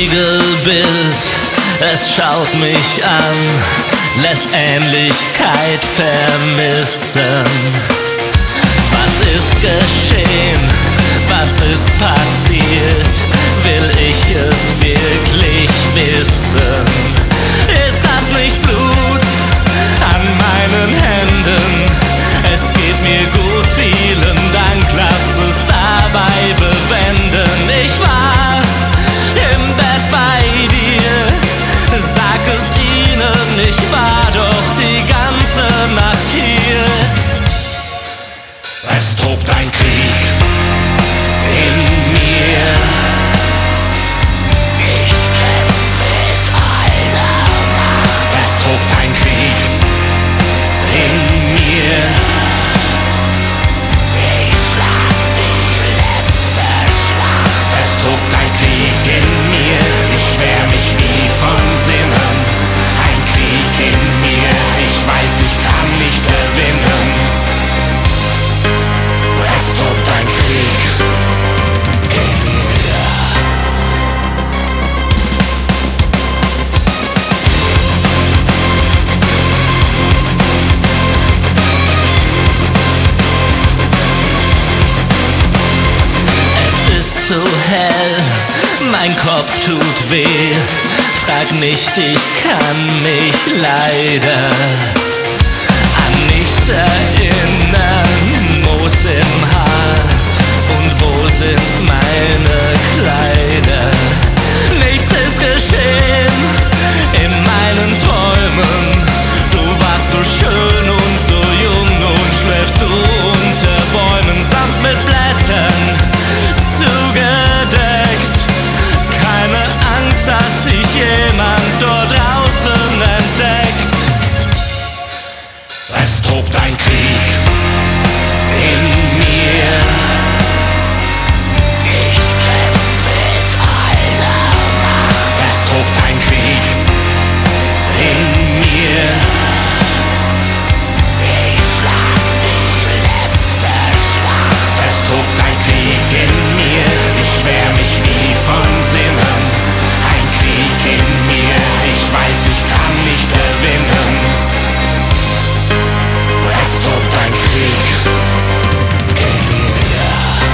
Spiegelbild, es schaut mich an, lässt Ähnlichkeit vermissen. Was ist geschehen? Was ist passiert? Will ich es wirklich wissen? Ist das nicht Blut an meinen Händen? Es geht mir gut, vielen Dank, lass es dabei bewenden. Ich war im Bett bei dir, sag es ihnen, ich war doch die ganze Nacht hier. Es tobt ein Krieg in mir. Ich kämpf mit aller Macht. Es tobt ein Krieg in mir. Ich schlag die letzte Schlacht. Es tobt ein Krieg in mir. Ich wehr mich wie von Sinnen. Ein Krieg in mir. Ich weiß, ich kann nicht gewinnen. Es tobt ein Krieg in mir. Es ist zu hell, mein Kopf tut weh. Frag nicht, ich kann mich leider an nichts erinnern. Moos im Haar und wo sind meine Kleider? Nichts ist geschehen in meinen Träumen. Du warst so schön und so jung und schläfst du unter Bäumen samt mit Blättern zugedeckt. Keine Angst, dass dich jemand dort draußen entdeckt. Es tobt ein Krieg in mir. Ich kämpf mit aller Macht. Es tobt ein Krieg in mir. Ich schlag die letzte Schlacht. Es tobt ein Krieg in mir. Ich wehr mich wie von Sinnen. Ein Krieg in mir. Ich weiß, ich kann nicht gewinnen. Es tobt ein Krieg in mir.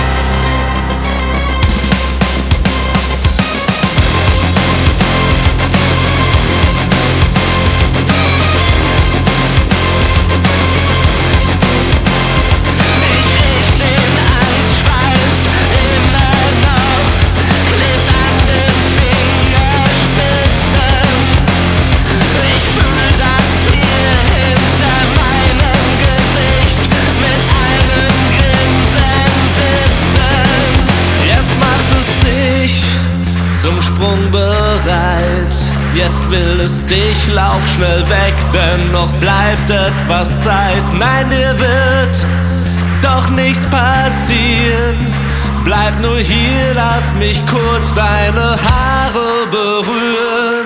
Ich riech den Angstschweiß immer noch, klebt an den Fingerspitzen. Ich fühl das Tier hinter meinem Gesicht mit einem Grinsen sitzen. Jetzt macht es sich zum Sprung bereit. Jetzt will es dich, lauf schnell weg, denn noch bleibt etwas Zeit. Nein, dir wird doch nichts passieren. Bleib nur hier, lass mich kurz deine Haare berühren.